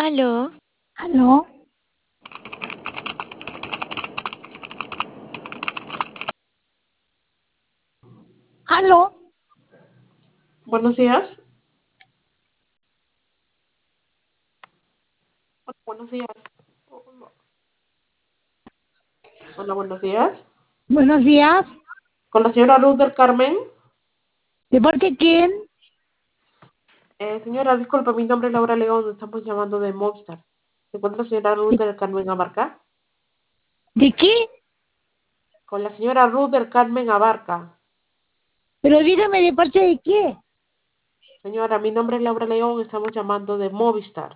Aló, ¿Aló? ¿Aló? Buenos días. Hola, buenos días. Hola, buenos días. Buenos días. Con la señora Ruth del Carmen. ¿De parte de quién? Señora, disculpe, mi nombre es Laura León, estamos llamando de Movistar. ¿Se encuentra la señora Ruth del Carmen Abarca? ¿De qué? Con la señora Ruth del Carmen Abarca. Pero dígame, ¿de parte de qué? Señora, mi nombre es Laura León, estamos llamando de Movistar.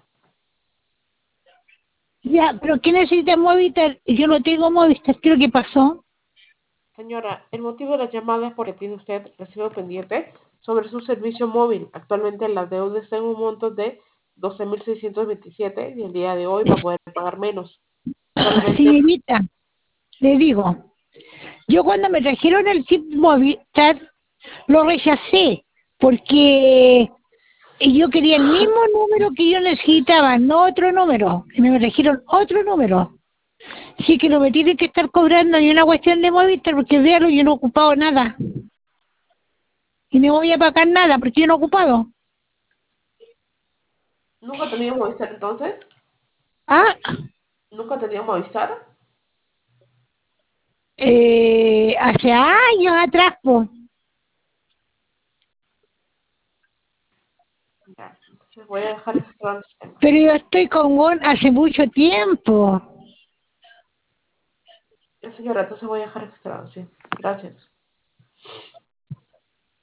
Ya, pero ¿qué necesita Movistar? Yo no tengo Movistar. ¿Qué es lo que pasó? Señora, el motivo de la llamada es porque tiene usted recibo pendiente sobre su servicio móvil. Actualmente la deuda está en un monto de 12.627 y el día de hoy va a poder pagar menos. Solamente, Señorita, le digo, yo cuando me trajeron el chip Movistar lo rechacé porque yo quería el mismo número que yo necesitaba, no otro número. Y me trajeron otro número. Así que no me tienen que estar cobrando ni una cuestión de Movistar porque véalo, yo no he ocupado nada. Y no voy a pagar nada porque yo no he ocupado. nunca tenía Movistar entonces. Ah, Nunca tenía Movistar. hace años atrás, pues. Ya, entonces voy a dejar registrado el sistema. Pero yo estoy con Gon hace mucho tiempo. Ya, señora, entonces voy a dejar registrado, sí. Gracias.